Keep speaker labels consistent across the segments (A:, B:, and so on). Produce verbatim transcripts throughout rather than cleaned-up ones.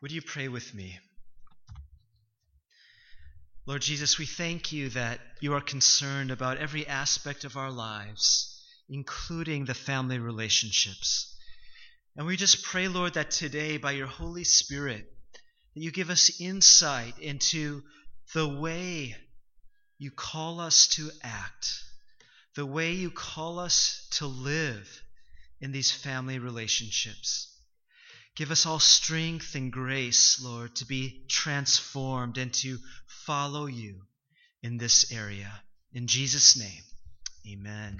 A: Would you pray with me? Lord Jesus, we thank you that you are concerned about every aspect of our lives, including the family relationships. And we just pray, Lord, that today, by your Holy Spirit, that you give us insight into the way you call us to act, the way you call us to live in these family relationships. Give us all strength and grace, Lord, to be transformed and to follow you in this area. In Jesus' name, amen.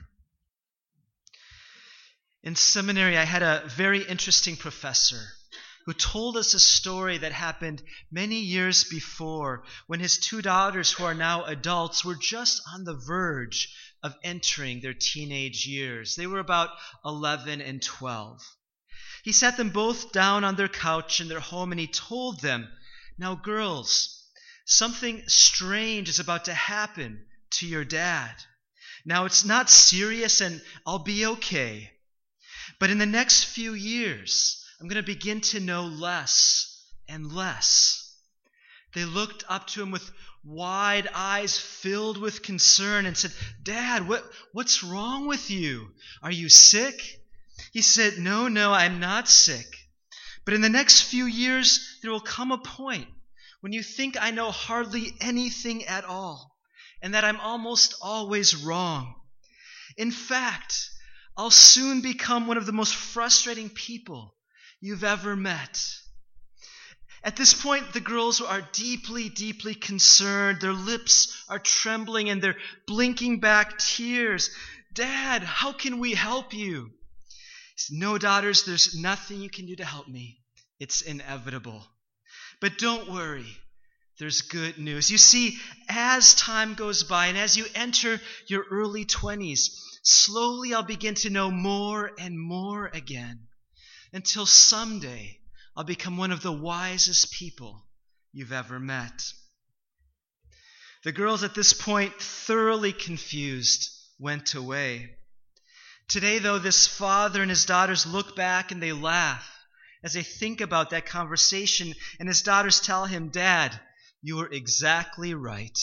A: In seminary, I had a very interesting professor who told us a story that happened many years before when his two daughters, who are now adults, were just on the verge of entering their teenage years. They were about eleven and twelve. He sat them both down on their couch in their home and he told them, "Now, girls, something strange is about to happen to your dad. Now, it's not serious and I'll be okay. But in the next few years, I'm going to begin to know less and less." They looked up to him with wide eyes filled with concern and said, "Dad, what, what's wrong with you? Are you sick?" He said, "No, no, I'm not sick. But in the next few years, there will come a point when you think I know hardly anything at all, and that I'm almost always wrong. In fact, I'll soon become one of the most frustrating people you've ever met." At this point, the girls are deeply, deeply concerned. Their lips are trembling and they're blinking back tears. "Dad, how can we help you?" He said, "No, daughters, there's nothing you can do to help me. It's inevitable. But don't worry, there's good news. You see, as time goes by and as you enter your early twenties, slowly I'll begin to know more and more again, until someday I'll become one of the wisest people you've ever met." The girls at this point, thoroughly confused, went away. Today, though, this father and his daughters look back and they laugh as they think about that conversation, and his daughters tell him, "Dad, you were exactly right."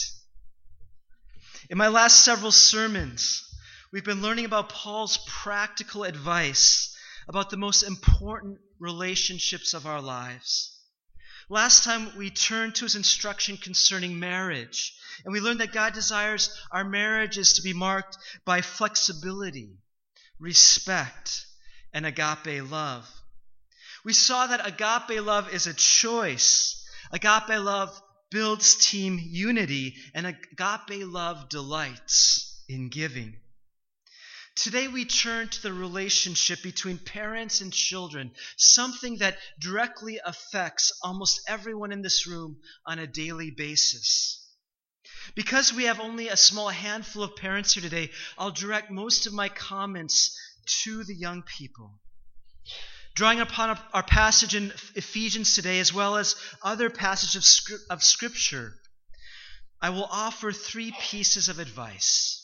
A: In my last several sermons, we've been learning about Paul's practical advice about the most important relationships of our lives. Last time we turned to his instruction concerning marriage, and we learned that God desires our marriages to be marked by flexibility, respect, and agape love. We saw that agape love is a choice. Agape love builds team unity, and agape love delights in giving. Today we turn to the relationship between parents and children, something that directly affects almost everyone in this room on a daily basis. Because we have only a small handful of parents here today, I'll direct most of my comments to the young people. Drawing upon our passage in Ephesians today, as well as other passages of Scripture, I will offer three pieces of advice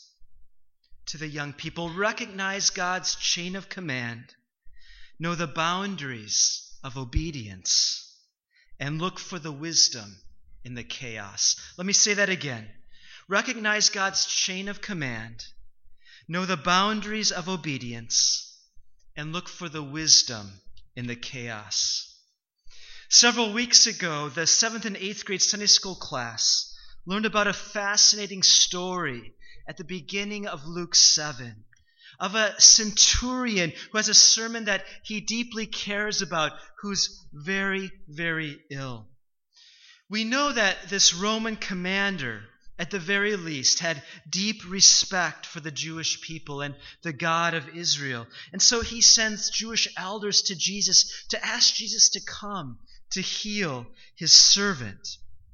A: to the young people. Recognize God's chain of command, know the boundaries of obedience, and look for the wisdom in the chaos. Let me say that again. Recognize God's chain of command, know the boundaries of obedience, and look for the wisdom in the chaos. Several weeks ago, the seventh and eighth grade Sunday school class learned about a fascinating story at the beginning of Luke seven, of a centurion who has a sermon that he deeply cares about, who's very, very ill. We know that this Roman commander, at the very least, had deep respect for the Jewish people and the God of Israel. And so he sends Jewish elders to Jesus to ask Jesus to come to heal his servant.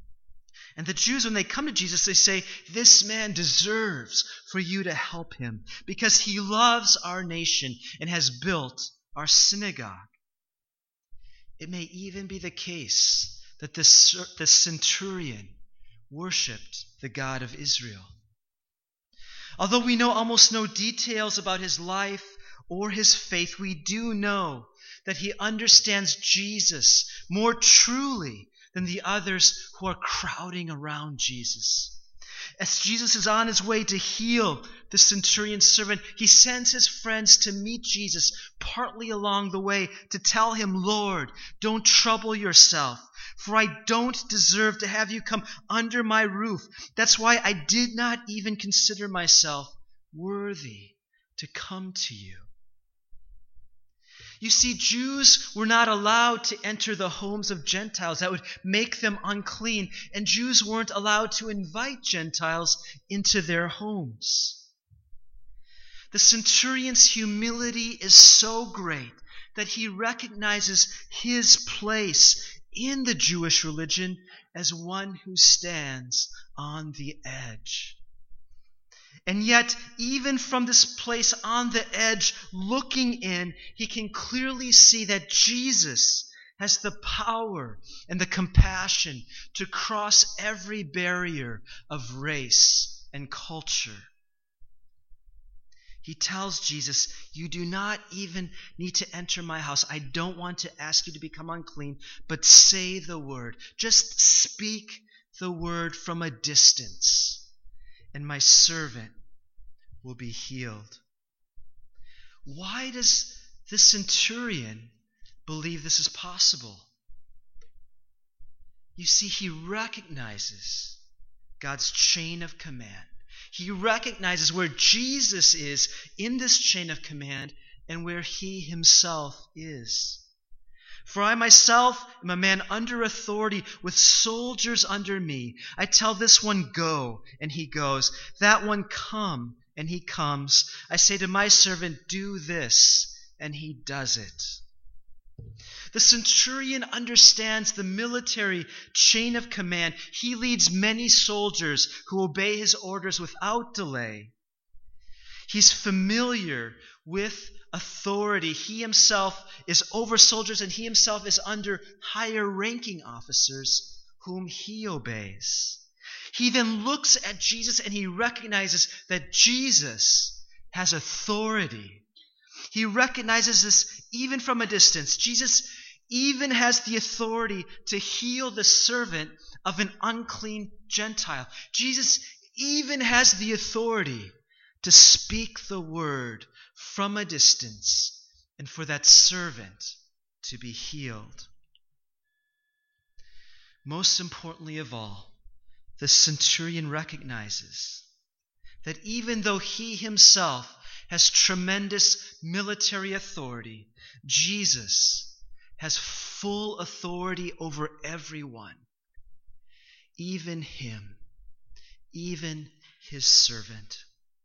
A: And the Jews, when they come to Jesus, they say, "This man deserves for you to help him because he loves our nation and has built our synagogue." It may even be the case that this, this centurion worshipped the God of Israel. Although we know almost no details about his life or his faith, we do know that he understands Jesus more truly than the others who are crowding around Jesus. As Jesus is on his way to heal the centurion's servant, he sends his friends to meet Jesus partly along the way to tell him, "Lord, don't trouble yourself, for I don't deserve to have you come under my roof. That's why I did not even consider myself worthy to come to you." You see, Jews were not allowed to enter the homes of Gentiles. That would make them unclean. And Jews weren't allowed to invite Gentiles into their homes. The centurion's humility is so great that he recognizes his place in the Jewish religion as one who stands on the edge. And yet, even from this place on the edge, looking in, he can clearly see that Jesus has the power and the compassion to cross every barrier of race and culture. He tells Jesus, "You do not even need to enter my house. I don't want to ask you to become unclean, but say the word. Just speak the word from a distance, and my servant will be healed." Why does the centurion believe this is possible? You see, he recognizes God's chain of command. He recognizes where Jesus is in this chain of command and where he himself is. "For I myself am a man under authority with soldiers under me. I tell this one, 'Go,' and he goes. That one, 'Come,' and he comes. I say to my servant, 'Do this,' and he does it." The centurion understands the military chain of command. He leads many soldiers who obey his orders without delay. He's familiar with authority. He himself is over soldiers, and he himself is under higher ranking officers whom he obeys. He then looks at Jesus and he recognizes that Jesus has authority. He recognizes this even from a distance. Jesus even has the authority to heal the servant of an unclean Gentile. Jesus even has the authority to speak the word from a distance and for that servant to be healed. Most importantly of all, the centurion recognizes that even though he himself has tremendous military authority, Jesus has full authority over everyone, even him, even his servant.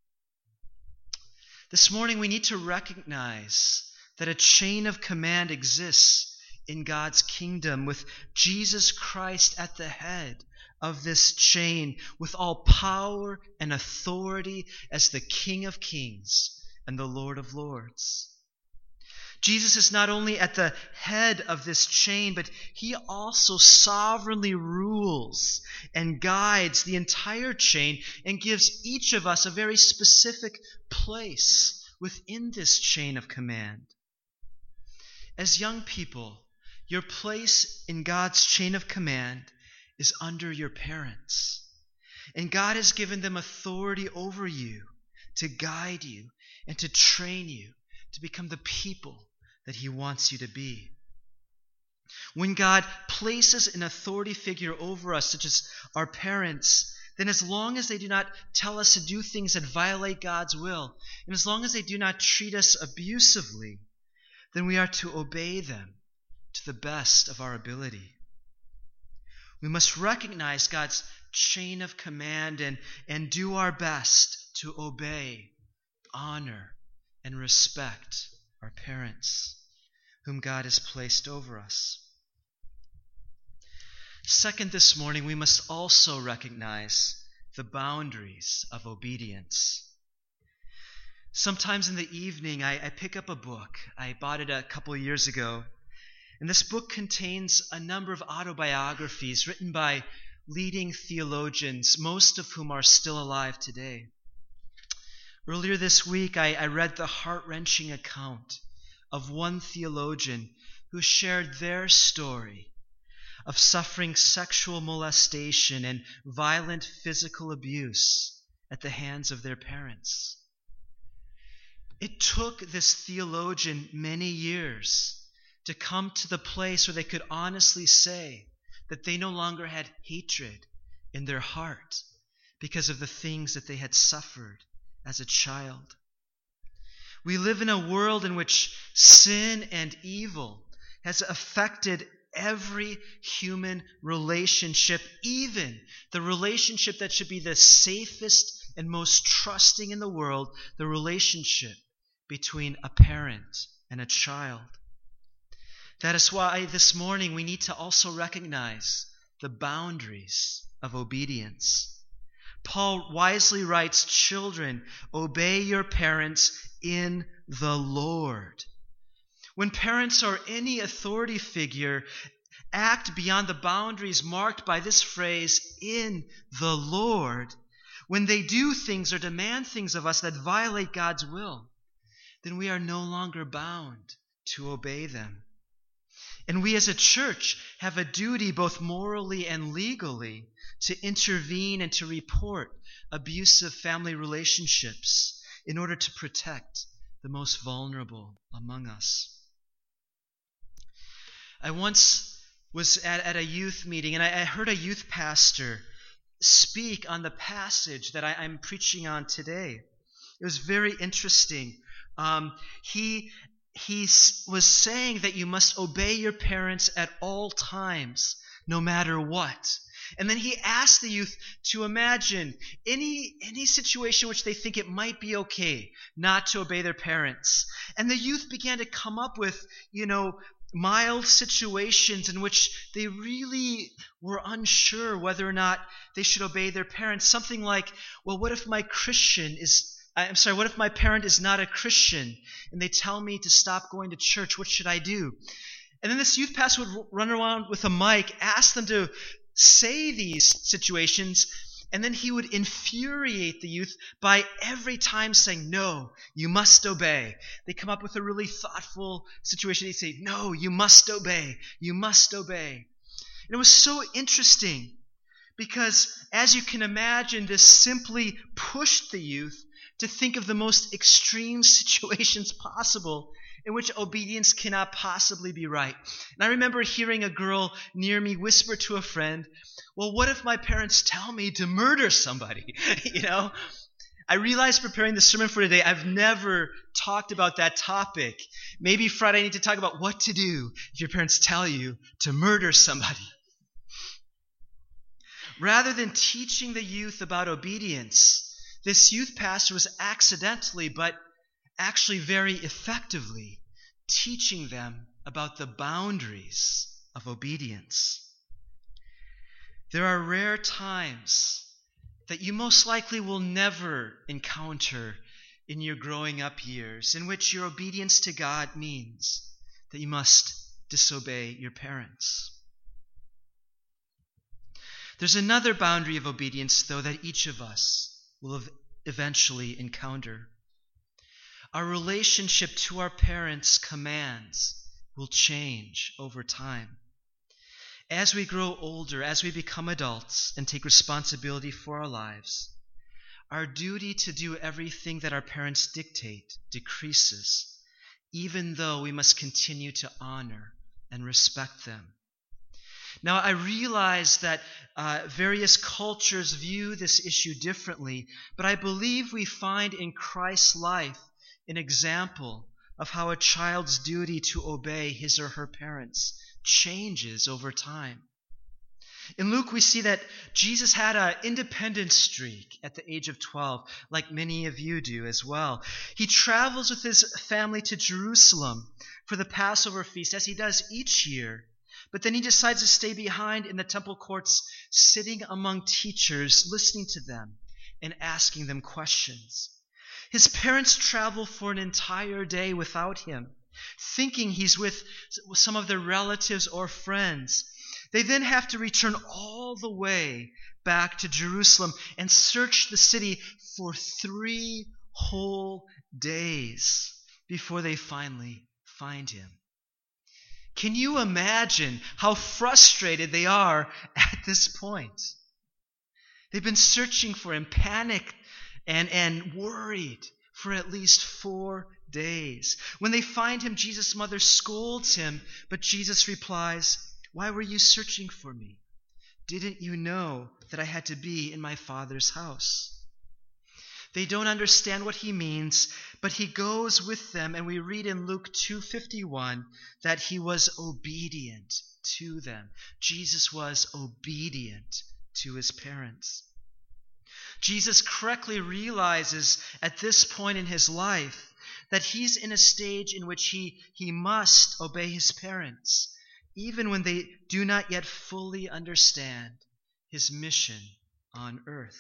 A: This morning we need to recognize that a chain of command exists in God's kingdom, with Jesus Christ at the head of this chain, with all power and authority as the King of Kings and the Lord of Lords. Jesus is not only at the head of this chain, but he also sovereignly rules and guides the entire chain and gives each of us a very specific place within this chain of command. As young people, your place in God's chain of command is under your parents. And God has given them authority over you to guide you and to train you to become the people that he wants you to be. When God places an authority figure over us, such as our parents, then as long as they do not tell us to do things that violate God's will, and as long as they do not treat us abusively, then we are to obey them to the best of our ability. We must recognize God's chain of command and, and do our best to obey, honor, and respect our parents, whom God has placed over us. Second, this morning, we must also recognize the boundaries of obedience. Sometimes in the evening, I, I pick up a book. I bought it a couple of years ago. And this book contains a number of autobiographies written by leading theologians, most of whom are still alive today. Earlier this week, I, I read the heart-wrenching account of one theologian who shared their story of suffering sexual molestation and violent physical abuse at the hands of their parents. It took this theologian many years to come to the place where they could honestly say that they no longer had hatred in their heart because of the things that they had suffered as a child. We live in a world in which sin and evil has affected every human relationship, even the relationship that should be the safest and most trusting in the world, the relationship between a parent and a child. That is why this morning we need to also recognize the boundaries of obedience. Paul wisely writes, "Children, obey your parents in the Lord." When parents or any authority figure act beyond the boundaries marked by this phrase, "in the Lord," when they do things or demand things of us that violate God's will, then we are no longer bound to obey them. And we as a church have a duty, both morally and legally, to intervene and to report abusive family relationships in order to protect the most vulnerable among us. I once was at, at a youth meeting, and I, I heard a youth pastor speak on the passage that I, I'm preaching on today. It was very interesting. Um, he he was saying that you must obey your parents at all times, no matter what. And then he asked the youth to imagine any any situation which they think it might be okay not to obey their parents. And the youth began to come up with, you know, mild situations in which they really were unsure whether or not they should obey their parents. Something like, well, what if my Christian is I'm sorry, what if my parent is not a Christian and they tell me to stop going to church? What should I do? And then this youth pastor would run around with a mic, ask them to say these situations, and then he would infuriate the youth by every time saying, "No, you must obey." They come up with a really thoughtful situation. He'd say, "No, you must obey. You must obey." And it was so interesting because, as you can imagine, this simply pushed the youth to think of the most extreme situations possible in which obedience cannot possibly be right. And I remember hearing a girl near me whisper to a friend, "Well, what if my parents tell me to murder somebody?" You know? I realized preparing the sermon for today, I've never talked about that topic. Maybe Friday I need to talk about what to do if your parents tell you to murder somebody. Rather than teaching the youth about obedience, this youth pastor was accidentally, but actually very effectively, teaching them about the boundaries of obedience. There are rare times that you most likely will never encounter in your growing up years in which your obedience to God means that you must disobey your parents. There's another boundary of obedience, though, that each of us will eventually encounter. Our relationship to our parents' commands will change over time. As we grow older, as we become adults and take responsibility for our lives, our duty to do everything that our parents dictate decreases, even though we must continue to honor and respect them. Now, I realize that uh, various cultures view this issue differently, but I believe we find in Christ's life an example of how a child's duty to obey his or her parents changes over time. In Luke, we see that Jesus had an independent streak at the age of twelve, like many of you do as well. He travels with his family to Jerusalem for the Passover feast, as he does each year. But then he decides to stay behind in the temple courts, sitting among teachers, listening to them and asking them questions. His parents travel for an entire day without him, thinking he's with some of their relatives or friends. They then have to return all the way back to Jerusalem and search the city for three whole days before they finally find him. Can you imagine how frustrated they are at this point? They've been searching for him, panicked and, and worried for at least four days. When they find him, Jesus' mother scolds him, but Jesus replies, "Why were you searching for me? Didn't you know that I had to be in my Father's house?" They don't understand what he means, but he goes with them, and we read in Luke two fifty-one that he was obedient to them. Jesus was obedient to his parents. Jesus correctly realizes at this point in his life that he's in a stage in which he, he must obey his parents, even when they do not yet fully understand his mission on earth.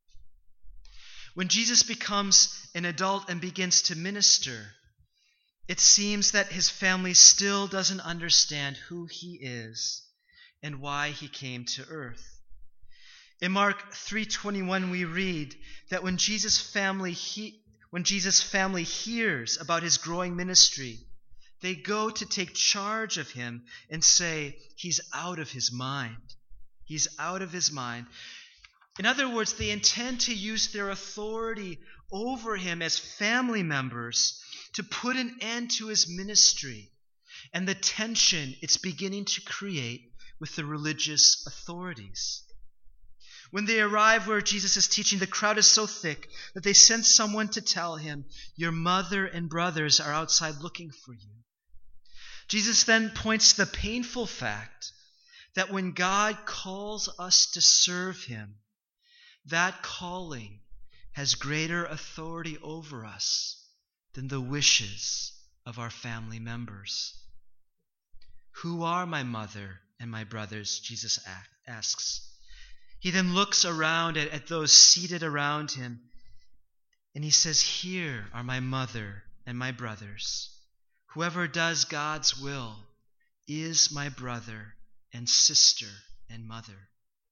A: When Jesus becomes an adult and begins to minister, it seems that his family still doesn't understand who he is and why he came to earth. In Mark three twenty-one we read that when Jesus' family he, when Jesus' family hears about his growing ministry, they go to take charge of him and say, "He's out of his mind. He's out of his mind." In other words, they intend to use their authority over him as family members to put an end to his ministry and the tension it's beginning to create with the religious authorities. When they arrive where Jesus is teaching, the crowd is so thick that they send someone to tell him, "Your mother and brothers are outside looking for you." Jesus then points to the painful fact that when God calls us to serve him, that calling has greater authority over us than the wishes of our family members. "Who are my mother and my brothers?" Jesus asks. He then looks around at, at those seated around him, and he says, "Here are my mother and my brothers. Whoever does God's will is my brother and sister and mother."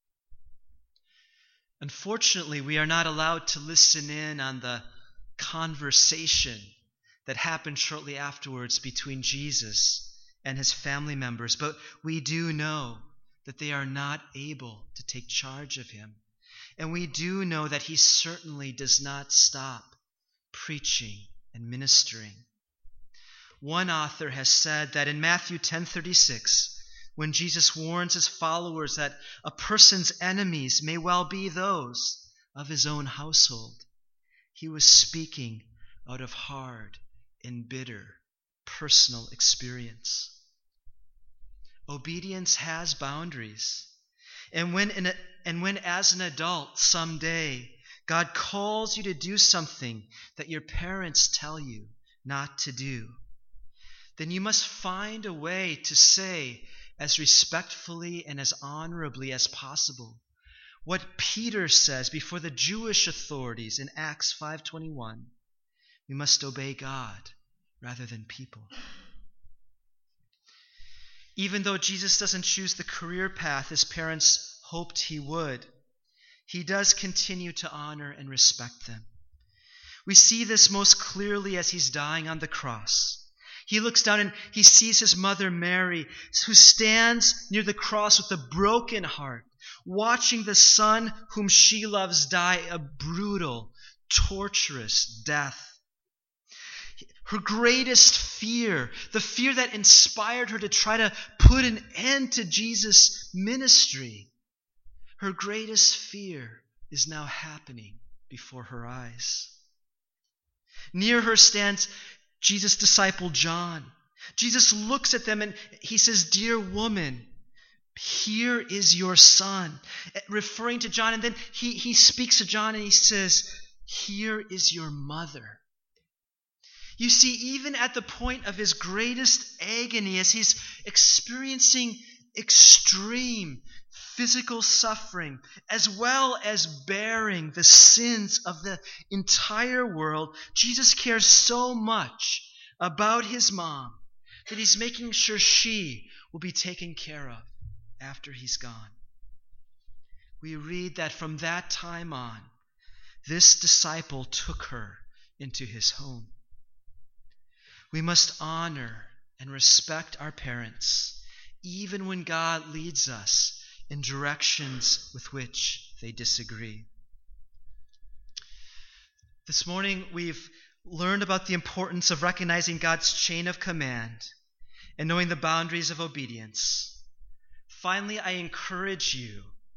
A: Unfortunately, we are not allowed to listen in on the conversation that happened shortly afterwards between Jesus and his family members, but we do know that they are not able to take charge of him. And we do know that he certainly does not stop preaching and ministering. One author has said that in Matthew ten thirty-six, when Jesus warns his followers that a person's enemies may well be those of his own household, he was speaking out of hard and bitter personal experience. Obedience has boundaries. And when, in a, and when as an adult someday God calls you to do something that your parents tell you not to do, then you must find a way to say as respectfully and as honorably as possible what Peter says before the Jewish authorities in Acts five twenty-one. We must obey God rather than people. Even though Jesus doesn't choose the career path his parents hoped he would, he does continue to honor and respect them. We see this most clearly as he's dying on the cross. He looks down and he sees his mother Mary, who stands near the cross with a broken heart, watching the son whom she loves die a brutal, torturous death. Her greatest fear, the fear that inspired her to try to put an end to Jesus' ministry, her greatest fear is now happening before her eyes. Near her stands Jesus' disciple John. Jesus looks at them and he says, "Dear woman, here is your son," referring to John. And then he, he speaks to John and he says, "Here is your mother." You see, even at the point of his greatest agony, as he's experiencing extreme physical suffering, as well as bearing the sins of the entire world, Jesus cares so much about his mom that he's making sure she will be taken care of after he's gone. We read that from that time on, this disciple took her into his home. We must honor and respect our parents, even when God leads us in directions with which they disagree. This morning, we've learned about the importance of recognizing God's chain of command and knowing the boundaries of obedience. Finally, I encourage you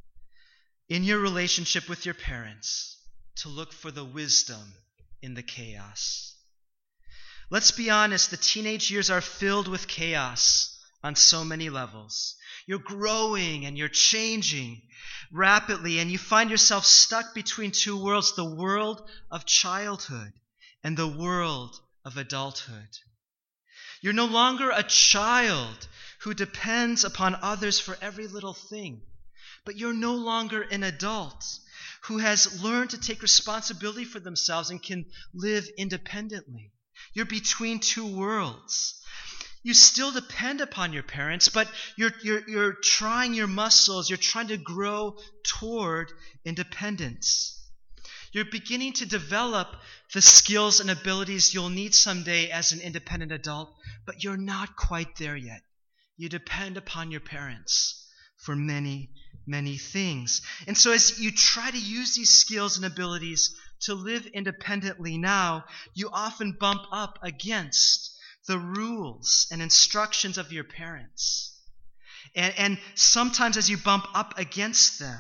A: in your relationship with your parents to look for the wisdom in the chaos. Let's be honest, the teenage years are filled with chaos on so many levels. You're growing and you're changing rapidly, and you find yourself stuck between two worlds, the world of childhood and the world of adulthood. You're no longer a child who depends upon others for every little thing, but you're no longer an adult who has learned to take responsibility for themselves and can live independently. You're between two worlds. You still depend upon your parents, but you're, you're, you're trying your muscles. You're trying to grow toward independence. You're beginning to develop the skills and abilities you'll need someday as an independent adult, but you're not quite there yet. You depend upon your parents for many, many things. And so as you try to use these skills and abilities to live independently now, you often bump up against the rules and instructions of your parents. And, and sometimes as you bump up against them,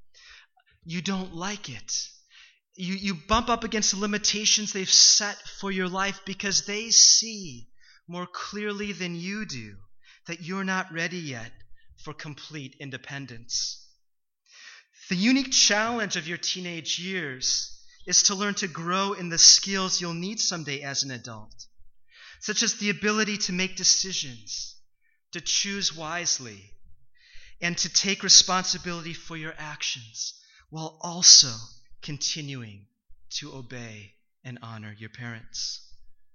A: you don't like it. You, you bump up against the limitations they've set for your life because they see more clearly than you do that you're not ready yet for complete independence. The unique challenge of your teenage years is to learn to grow in the skills you'll need someday as an adult, such as the ability to make decisions, to choose wisely, and to take responsibility for your actions while also continuing to obey and honor your parents.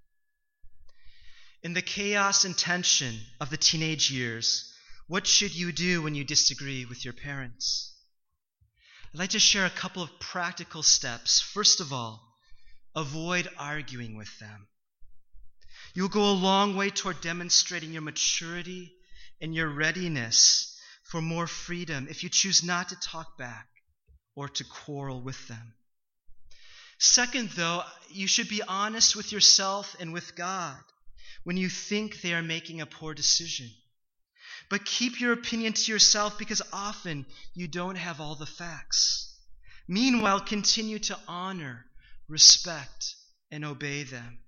A: In the chaos and tension of the teenage years, what should you do when you disagree with your parents? I'd like to share a couple of practical steps. First of all, avoid arguing with them. You'll go a long way toward demonstrating your maturity and your readiness for more freedom if you choose not to talk back or to quarrel with them. Second, though, you should be honest with yourself and with God when you think they are making a poor decision. But keep your opinion to yourself because often you don't have all the facts. Meanwhile, continue to honor, respect, and obey them.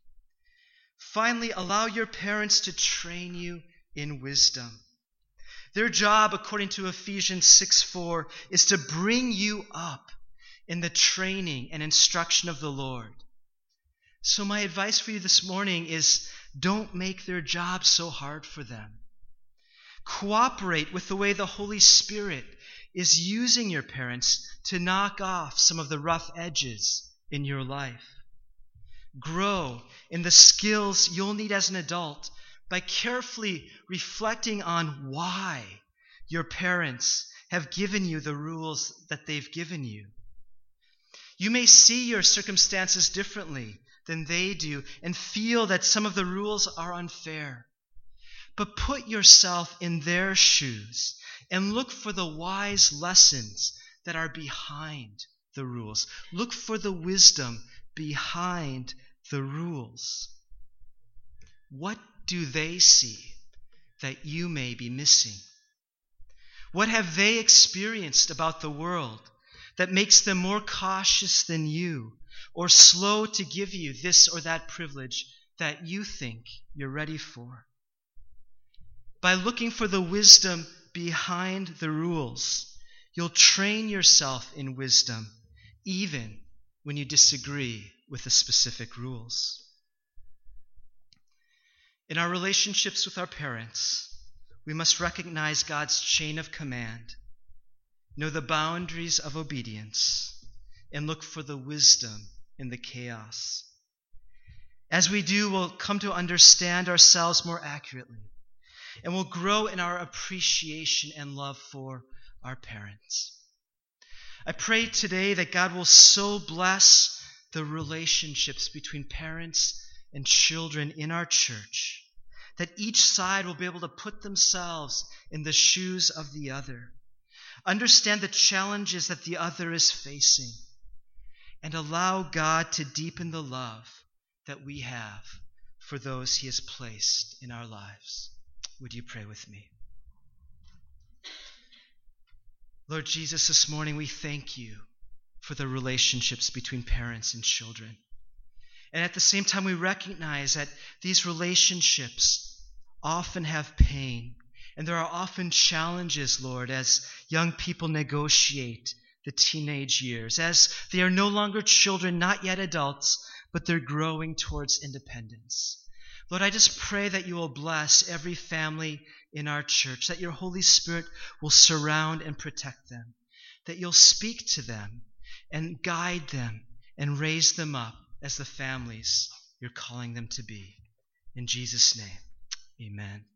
A: Finally, allow your parents to train you in wisdom. Their job, according to Ephesians six four, is to bring you up in the training and instruction of the Lord. So my advice for you this morning is don't make their job so hard for them. Cooperate with the way the Holy Spirit is using your parents to knock off some of the rough edges in your life. Grow in the skills you'll need as an adult by carefully reflecting on why your parents have given you the rules that they've given you. You may see your circumstances differently than they do and feel that some of the rules are unfair. But put yourself in their shoes and look for the wise lessons that are behind the rules. Look for the wisdom behind the rules. What do they see that you may be missing? What have they experienced about the world that makes them more cautious than you or slow to give you this or that privilege that you think you're ready for? By looking for the wisdom behind the rules, you'll train yourself in wisdom even when you disagree with the specific rules. In our relationships with our parents, we must recognize God's chain of command, know the boundaries of obedience, and look for the wisdom in the chaos. As we do, we'll come to understand ourselves more accurately, and we'll grow in our appreciation and love for our parents. I pray today that God will so bless the relationships between parents and children in our church that each side will be able to put themselves in the shoes of the other, understand the challenges that the other is facing, and allow God to deepen the love that we have for those he has placed in our lives. Would you pray with me? Lord Jesus, this morning we thank you for the relationships between parents and children. And at the same time, we recognize that these relationships often have pain. And there are often challenges, Lord, as young people negotiate the teenage years, as they are no longer children, not yet adults, but they're growing towards independence. Lord, I just pray that you will bless every family in our church, that your Holy Spirit will surround and protect them, that you'll speak to them and guide them and raise them up as the families you're calling them to be. In Jesus' name, amen.